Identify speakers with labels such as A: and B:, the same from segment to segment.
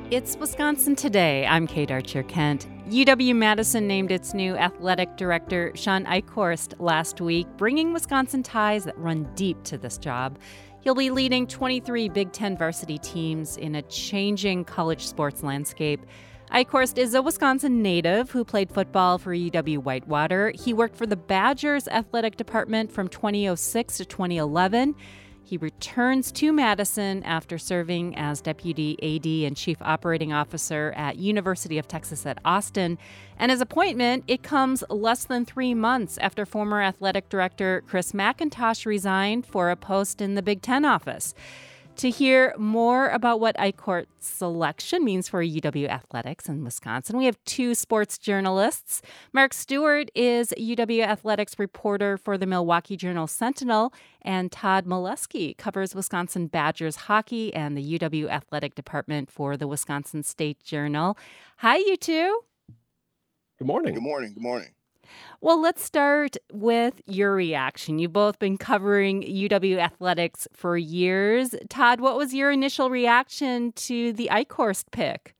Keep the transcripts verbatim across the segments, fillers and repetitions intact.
A: It's Wisconsin Today. I'm Kate Archer-Kent. U W-Madison named its new athletic director, Sean Eichhorst, last week, bringing Wisconsin ties that run deep to this job. He'll be leading twenty-three Big Ten varsity teams in a changing college sports landscape. Eichhorst is a Wisconsin native who played football for U W-Whitewater. He worked for the Badgers athletic department from twenty oh six to twenty eleven. He returns to Madison after serving as Deputy A D and Chief Operating Officer at University of Texas at Austin. And his appointment, it comes less than three months after former athletic director Chris McIntosh resigned for a post in the Big Ten office. To hear more about what Eichhorst's selection means for U W athletics in Wisconsin, we have two sports journalists. Mark Stewart is U W athletics reporter for the Milwaukee Journal-Sentinel, and Todd Molesky covers Wisconsin Badgers hockey and the U W athletic department for the Wisconsin State Journal. Hi, you two.
B: Good morning.
C: Good morning. Good morning.
A: Well, let's start with your reaction. You've both been covering U W athletics for years. Todd, what was your initial reaction to the Eichhorst pick?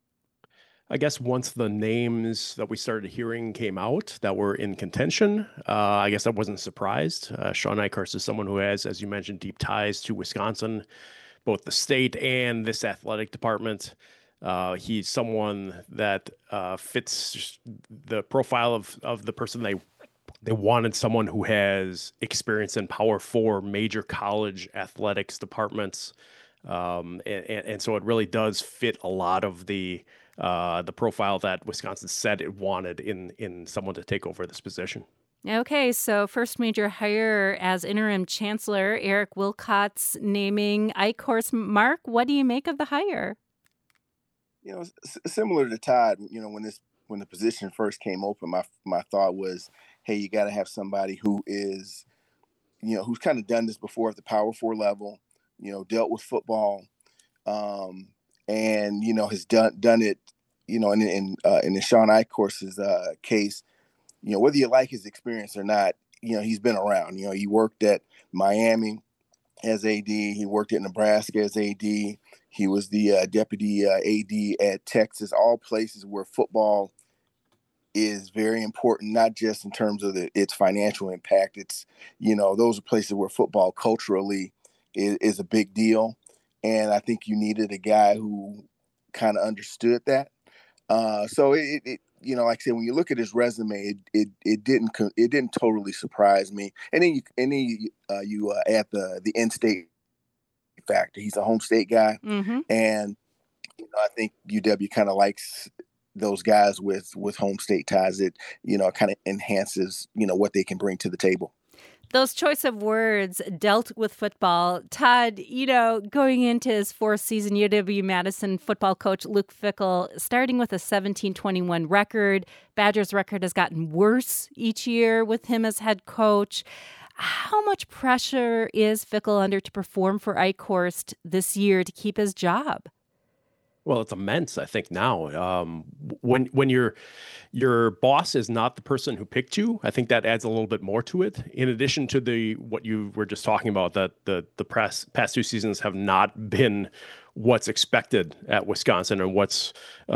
B: I guess once the names that we started hearing came out that were in contention, uh, I guess I wasn't surprised. Uh, Sean Eichhorst is someone who has, as you mentioned, deep ties to Wisconsin, both the state and this athletic department. Uh, he's someone that uh, fits the profile of, of the person they they wanted, someone who has experience in Power Four major college athletics departments, um, and, and so it really does fit a lot of the uh, the profile that Wisconsin said it wanted in in someone to take over this position.
A: Okay, so first major hire as interim chancellor, Eric Wilcox naming Eichhorst. Mark, what do you make of the hire?
C: You know, s- similar to Todd, you know, when this when the position first came open, my my thought was, hey, you got to have somebody who is, you know, who's kind of done this before at the Power Four level, you know, dealt with football, um, and you know has done done it, you know, in in uh, in the Sean Eichhorst's uh, case, you know, whether you like his experience or not, you know, he's been around. You know, he worked at Miami as A D. He worked at Nebraska as A D. He was the uh, deputy uh, A D at Texas, all places where football is very important, not just in terms of the, its financial impact. It's, you know, those are places where football culturally is, is a big deal. And I think you needed a guy who kind of understood that. Uh, so it, it, you know, like I said, when you look at his resume, it it, it didn't it didn't totally surprise me. And then you and then you, uh, you uh, add the the in-state factor. He's a home state guy,
A: Mm-hmm.
C: and you know, I think U W kind of likes those guys with with home state ties. It you know kind of enhances you know what they can bring to the table.
A: Those choice of words, dealt with football. Todd, you know, going into his fourth season, U W-Madison football coach Luke Fickell, starting with a seventeen twenty-one record. Badgers' record has gotten worse each year with him as head coach. How much pressure is Fickell under to perform for Eichhorst this year to keep his job?
B: Well, it's immense, I think, now. Um, when when your your boss is not the person who picked you, I think that adds a little bit more to it. In addition to the what you were just talking about, that the the past past two seasons have not been what's expected at Wisconsin and what's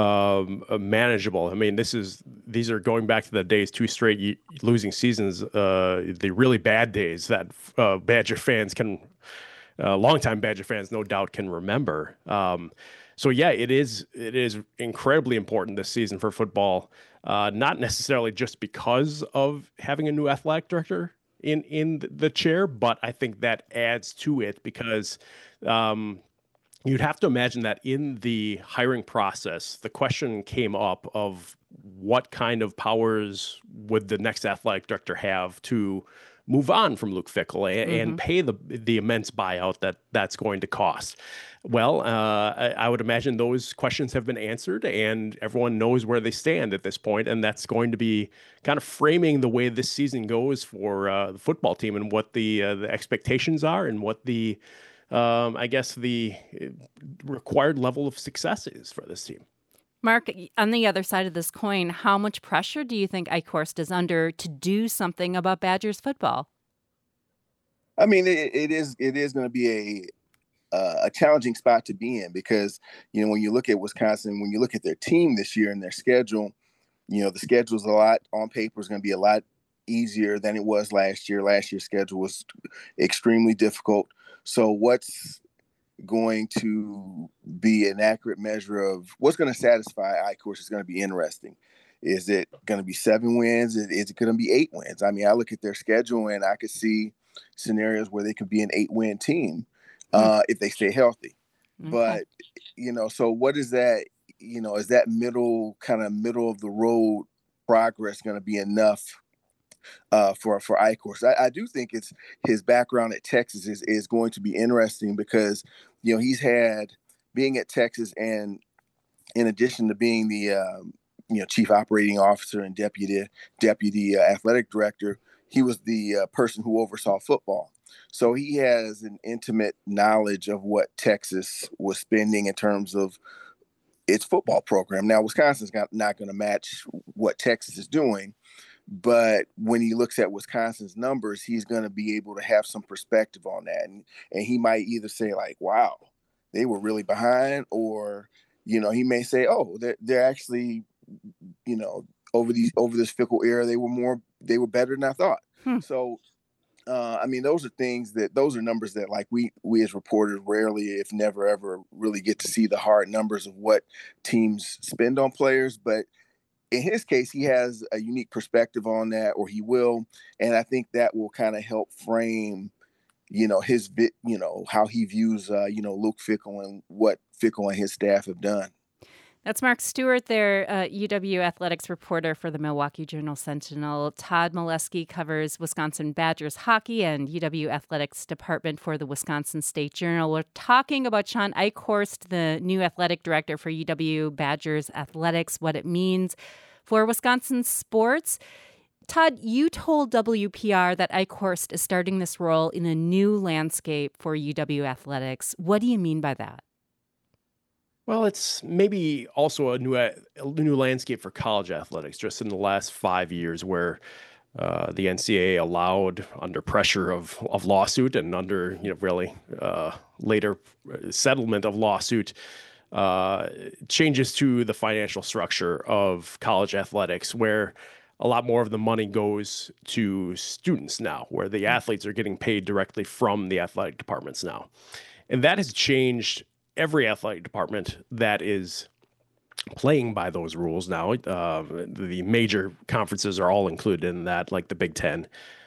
B: um, manageable. I mean, this is these are going back to the days, two straight losing seasons, uh, the really bad days that uh, Badger fans can, uh, longtime Badger fans, no doubt, can remember. Um, So, yeah, it is it is incredibly important this season for football, uh, not necessarily just because of having a new athletic director in, in the chair, but I think that adds to it because um, you'd have to imagine that in the hiring process, the question came up of what kind of powers would the next athletic director have to move on from Luke Fickell and,
A: Mm-hmm.
B: and pay the the immense buyout that that's going to cost. Well, uh, I, I would imagine those questions have been answered and everyone knows where they stand at this point, and that's going to be kind of framing the way this season goes for uh, the football team and what the uh, the expectations are and what the um, I guess the required level of success is for this team.
A: Mark, on the other side of this coin, how much pressure do you think Eichhorst is under to do something about Badgers football?
C: I mean, it, it is it is going to be a uh, a challenging spot to be in because, you know, when you look at Wisconsin, when you look at their team this year and their schedule, you know, the schedule's a lot on paper is going to be a lot easier than it was last year. Last year's schedule was extremely difficult. So what's going to be an accurate measure of what's going to satisfy I-Course is going to be interesting. Is it going to be seven wins? Is it going to be eight wins? I mean, I look at their schedule and I could see scenarios where they could be an eight-win team uh, if they stay healthy. Okay. But, you know, so what is that? You know, is that middle kind of middle of the road progress going to be enough uh, for for I-Course? I, I do think it's his background at Texas is is going to be interesting because, you know, he's had being at Texas and in addition to being the um, you know chief operating officer and deputy deputy uh, athletic director, he was the uh, person who oversaw football. So he has an intimate knowledge of what Texas was spending in terms of its football program. Now, Wisconsin's not, not going to match what Texas is doing, but when he looks at Wisconsin's numbers, he's going to be able to have some perspective on that. And, and he might either say like, wow, they were really behind, or, you know, he may say, oh, they're, they're actually, you know, over these, over this fickle era, they were more, they were better than I thought. Hmm. So, Uh, I mean, those are things that those are numbers that like we we as reporters rarely, if never ever, really get to see the hard numbers of what teams spend on players. But in his case, he has a unique perspective on that, or he will. And I think that will kind of help frame, you know, his, you know, how he views, uh, you know, Luke Fickell and what Fickell and his staff have done.
A: That's Mark Stewart there, uh, U W athletics reporter for the Milwaukee Journal-Sentinel. Todd Molesky covers Wisconsin Badgers hockey and U W athletics department for the Wisconsin State Journal. We're talking about Shawn Eichhorst, the new athletic director for U W Badgers athletics, what it means for Wisconsin sports. Todd, you told W P R that Eichhorst is starting this role in a new landscape for U W athletics. What do you mean by that?
B: Well, it's maybe also a new a new landscape for college athletics just in the last five years where uh, the N C double A allowed, under pressure of, of lawsuit and under, you know, really uh, later settlement of lawsuit, uh, changes to the financial structure of college athletics where a lot more of the money goes to students now, where the athletes are getting paid directly from the athletic departments now. And that has changed every athletic department that is playing by those rules now. Uh, the major conferences are all included in that, like the Big Ten.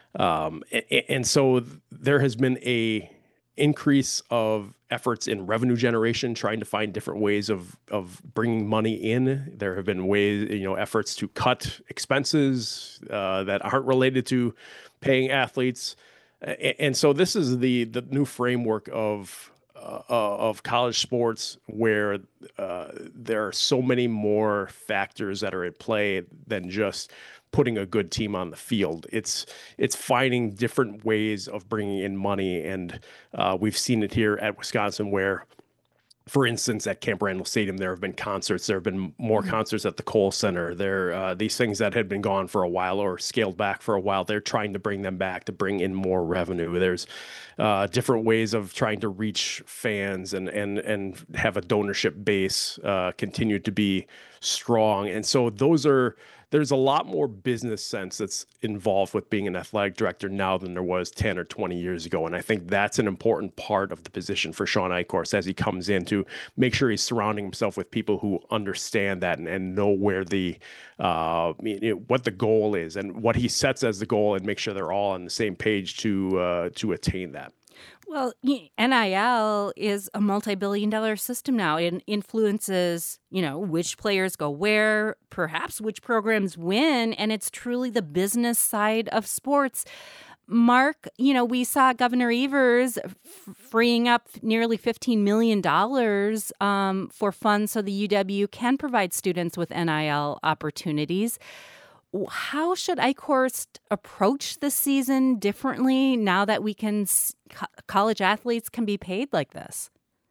B: Um, and, and so there has been a increase of efforts in revenue generation, trying to find different ways of of bringing money in. There have been ways, you know, efforts to cut expenses uh, that aren't related to paying athletes. And, and so this is the the new framework of Uh, of college sports where uh, there are so many more factors that are at play than just putting a good team on the field. It's it's finding different ways of bringing in money, and uh, we've seen it here at Wisconsin where, for instance, at Camp Randall Stadium, there have been concerts. There have been more concerts at the Kohl Center. There, uh, these things that had been gone for a while or scaled back for a while, they're trying to bring them back to bring in more revenue. There's uh, different ways of trying to reach fans and and and have a donorship base uh, continue to be strong. And so those are. There's a lot more business sense that's involved with being an athletic director now than there was ten or twenty years ago. And I think that's an important part of the position for Shawn Eichhorst as he comes in to make sure he's surrounding himself with people who understand that and, and know where the, uh, you know, what the goal is and what he sets as the goal and make sure they're all on the same page to, uh, to attain that.
A: Well, N I L is a multi-billion dollar system now. It influences, you know, which players go where, perhaps which programs win, and it's truly the business side of sports. Mark, you know, we saw Governor Evers f- freeing up nearly fifteen million dollars um, for funds so the U W can provide students with N I L opportunities. How should Eichhorst approach the season differently now that we can college athletes can be paid like this?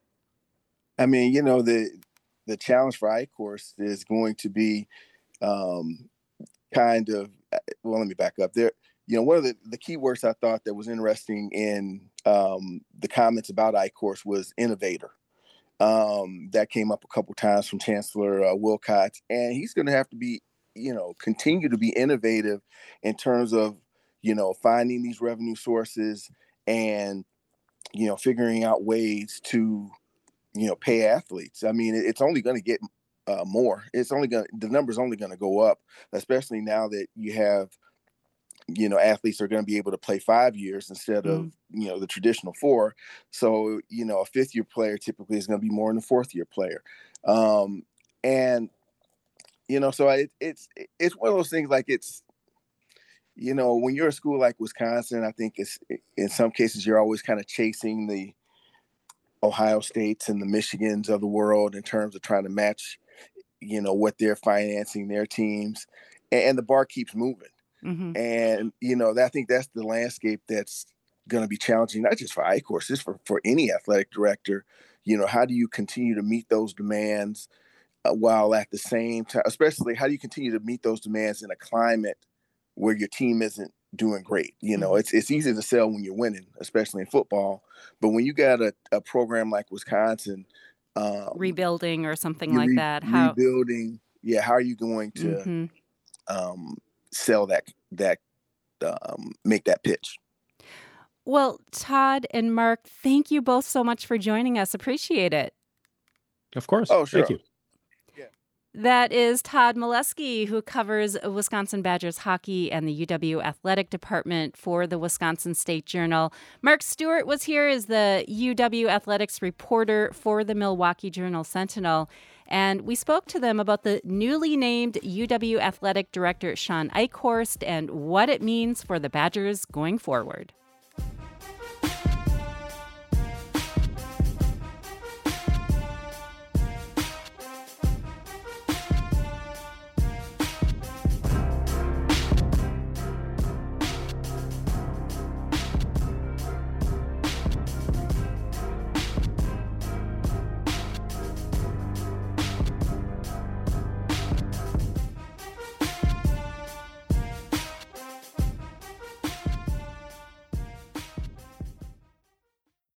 C: I mean, you know, the the challenge for Eichhorst is going to be um, kind of, well, let me back up there. you know, one of the, the key words I thought that was interesting in um, the comments about Eichhorst was innovator. Um, that came up a couple times from Chancellor uh, Wilcox, and he's going to have to be, you know, continue to be innovative in terms of, you know, finding these revenue sources and, you know, figuring out ways to, you know, pay athletes. I mean, it's only going to get uh, more. It's only going to, the number's only going to go up, especially now that you have, you know, athletes are going to be able to play five years instead of, mm. you know, the traditional four. So, you know, a fifth year player typically is going to be more than a fourth year player. Um, and, you know, so I, it's, it's one of those things like it's, you know, when you're a school like Wisconsin, I think it's, in some cases, you're always kind of chasing the Ohio States and the Michigans of the world in terms of trying to match, you know, what they're financing their teams, and, and the bar keeps moving. Mm-hmm. And, you know, I think that's the landscape that's going to be challenging, not just for Eichhorst, just for, for any athletic director. You know, how do you continue to meet those demands uh, while at the same time, especially how do you continue to meet those demands in a climate where your team isn't doing great? You know, mm-hmm. it's it's easy to sell when you're winning, especially in football. But when you got a, a program like Wisconsin, um,
A: rebuilding or something like
C: re-
A: that, how
C: rebuilding, yeah, how are you going to mm-hmm. um, sell that that um, make that pitch?
A: Well, Todd and Mark, thank you both so much for joining us. Appreciate it.
B: Of course.
C: Oh, sure.
B: Thank you.
A: That is Todd Milewski, who covers Wisconsin Badgers hockey and the U W athletic department for the Wisconsin State Journal. Mark Stewart was here as the U W athletics reporter for the Milwaukee Journal-Sentinel. And we spoke to them about the newly named U W athletic director, Shawn Eichhorst, and what it means for the Badgers going forward.